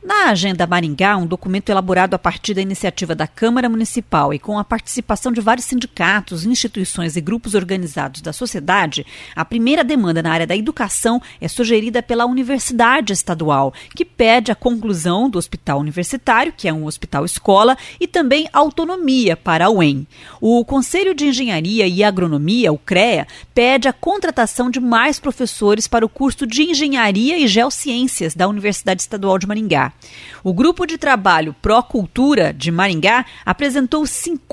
Na Agenda Maringá, um documento elaborado a partir da iniciativa da Câmara Municipal e com a participação de vários sindicatos, instituições e grupos organizados da sociedade, a primeira demanda na área da educação é sugerida pela Universidade Estadual, que pede a conclusão do hospital universitário, que é um hospital-escola, e também autonomia para a UEM. O Conselho de Engenharia e Agronomia, o CREA, pede a contratação de mais professores para o curso de Engenharia e Geociências da Universidade Estadual de Maringá. O Grupo de Trabalho Pró-Cultura de Maringá apresentou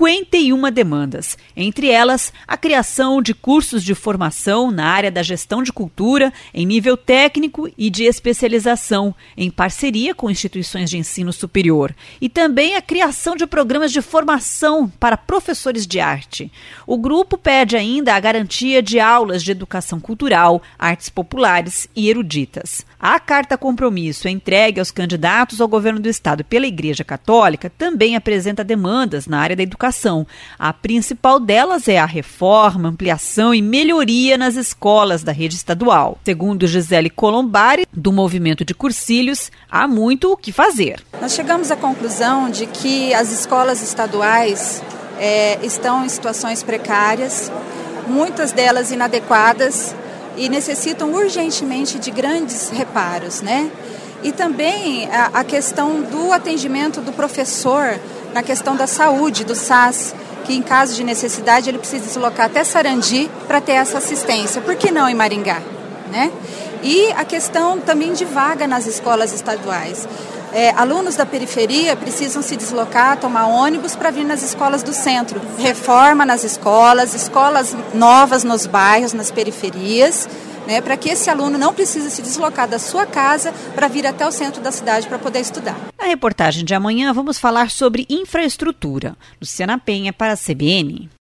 51 demandas, entre elas a criação de cursos de formação na área da gestão de cultura em nível técnico e de especialização, em parceria com instituições de ensino superior, e também a criação de programas de formação para professores de arte. O grupo pede ainda a garantia de aulas de educação cultural, artes populares e eruditas. A carta compromisso entregue aos candidatos ao governo do estado pela Igreja Católica também apresenta demandas na área da educação. A principal delas é a reforma, ampliação e melhoria nas escolas da rede estadual. Segundo Gisele Colombari, do Movimento de Cursilhos, há muito o que fazer. Nós chegamos à conclusão de que as escolas estaduais estão em situações precárias, muitas delas inadequadas, e necessitam urgentemente de grandes reparos, né? E também a questão do atendimento do professor na questão da saúde, do SAS, que em caso de necessidade ele precisa deslocar até Sarandi para ter essa assistência. Por que não em Maringá, né? E a questão também de vaga nas escolas estaduais. Alunos da periferia precisam se deslocar, tomar ônibus para vir nas escolas do centro. Reforma nas escolas novas nos bairros, nas periferias, né, para que esse aluno não precise se deslocar da sua casa para vir até o centro da cidade para poder estudar. Na reportagem de amanhã vamos falar sobre infraestrutura. Luciana Penha para a CBN.